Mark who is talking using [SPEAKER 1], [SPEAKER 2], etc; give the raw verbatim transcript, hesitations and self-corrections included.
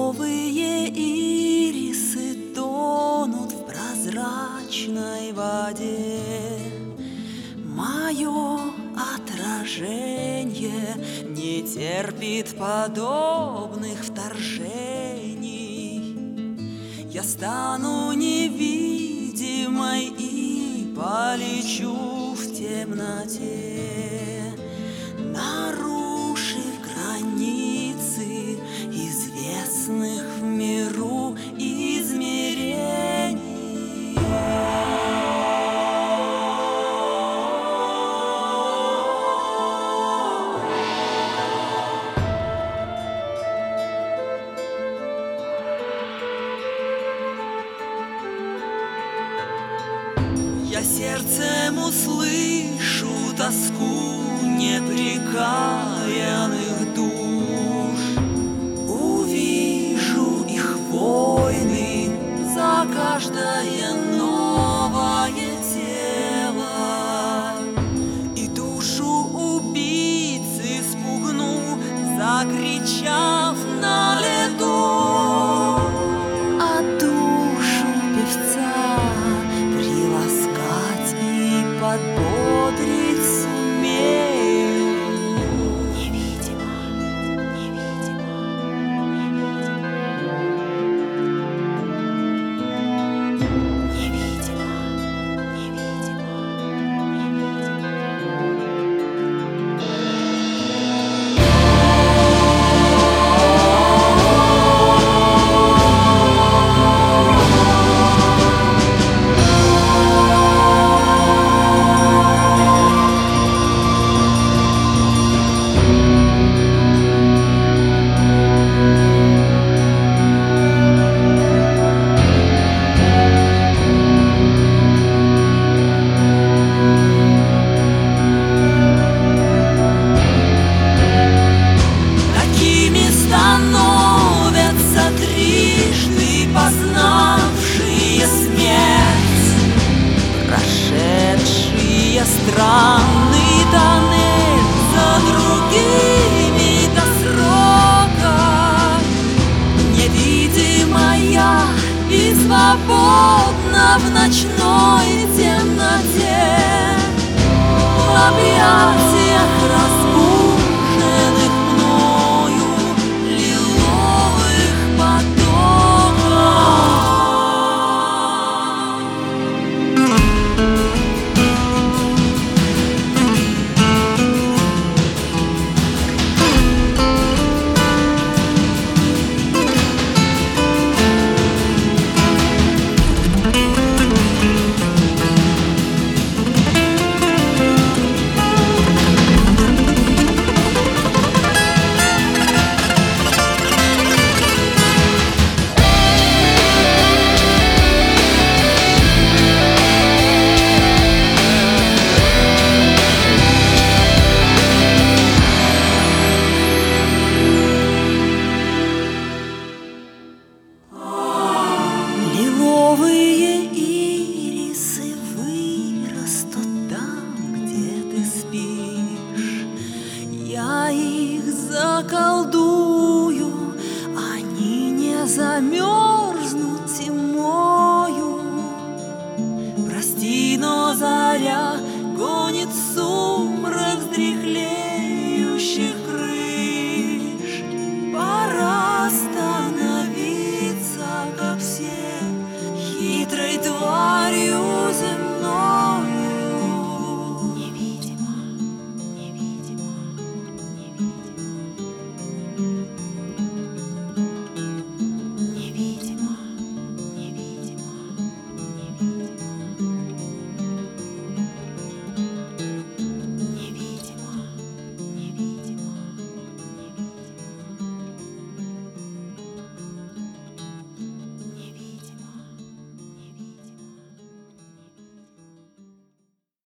[SPEAKER 1] Лиловые ирисы тонут в прозрачной воде. Мое отражение не терпит подобных вторжений. Я стану невидимой и полечу в темноте, нарушив границы известных в миру измерений. Я сердцем услышу тоску непрекаянных душ, увижу их войны за каждое новое тело, и душу убийцы спугну, закричав на лету, а душу певца приласкать и подбодрить сумею. Невидимо, невидимо, невидимо, невидимо, странный тоннель за другими до срока, невидимая и свободна в ночной темноте, в объятиях разбуженных мною лиловых потоков. Лиловые ирисы вырастут там, где ты спишь. Я их заколдую, они не замерзнут.